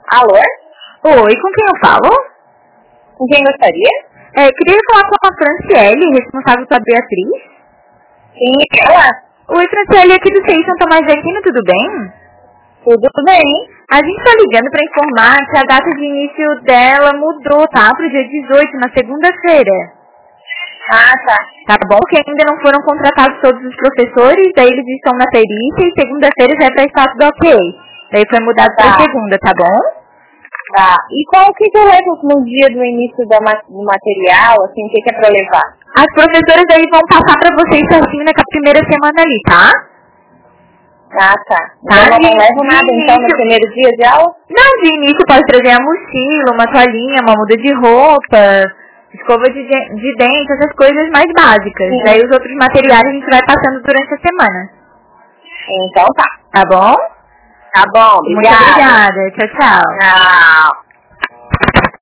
Alô? Oi, com quem eu falo? Com quem gostaria? Queria falar com a Franciele, responsável pela Beatriz. Sim, ela? Oi, Franciele, aqui do CI São Tomás de Aquino, tudo bem? Tudo bem. A gente tá ligando para informar que a data de início dela mudou, tá? Pro dia 18, na segunda-feira. Ah, tá. Tá bom? Que ainda não foram contratados todos os professores, daí eles estão na perícia e segunda-feira já é pra estar tudo ok. Daí foi mudado pra segunda, tá bom? Tá. E qual que eu levo no dia do início do material, assim, o que é pra levar? As professoras aí vão passar pra vocês certinho na primeira semana ali, tá? Ah, tá. Eu não levo nada, então, no primeiro dia de aula? Não, de início pode trazer a mochila, uma toalhinha, uma muda de roupa, escova de dente, essas coisas mais básicas. Sim. Daí os outros materiais a gente vai passando durante a semana. Então tá. Tá bom? Tá bom, obrigada. Muito obrigada. Tchau, tchau. Tchau.